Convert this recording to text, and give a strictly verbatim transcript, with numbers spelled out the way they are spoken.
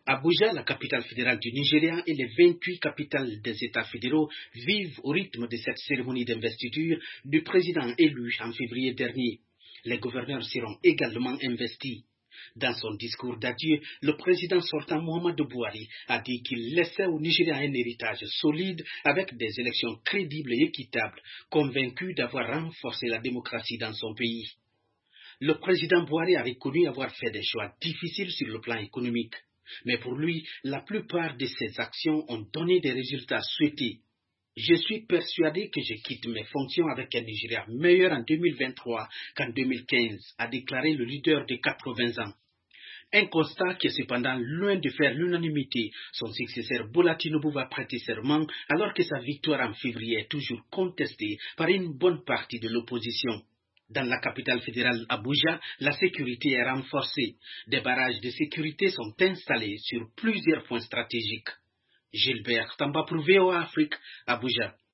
Abuja, la capitale fédérale du Nigeria, et les vingt-huit capitales des États fédéraux vivent au rythme de cette cérémonie d'investiture du président élu en février dernier. Les gouverneurs seront également investis. Dans son discours d'adieu, le président sortant Muhammadu Buhari a dit qu'il laissait au Nigeria un héritage solide avec des élections crédibles et équitables, convaincu d'avoir renforcé la démocratie dans son pays. Le président Buhari a reconnu avoir fait des choix difficiles sur le plan économique. Mais pour lui, la plupart de ses actions ont donné des résultats souhaités. Je suis persuadé que je quitte mes fonctions avec un Nigeria meilleur en deux mille vingt-trois qu'en deux mille quinze, a déclaré le leader de quatre-vingts ans. Un constat qui est cependant loin de faire l'unanimité. Son successeur Bola Tinubu va prêter serment alors que sa victoire en février est toujours contestée par une bonne partie de l'opposition. Dans la capitale fédérale Abuja, la sécurité est renforcée. Des barrages de sécurité sont installés sur plusieurs points stratégiques. Gilbert Tamba pour V O A Afrique, Abuja.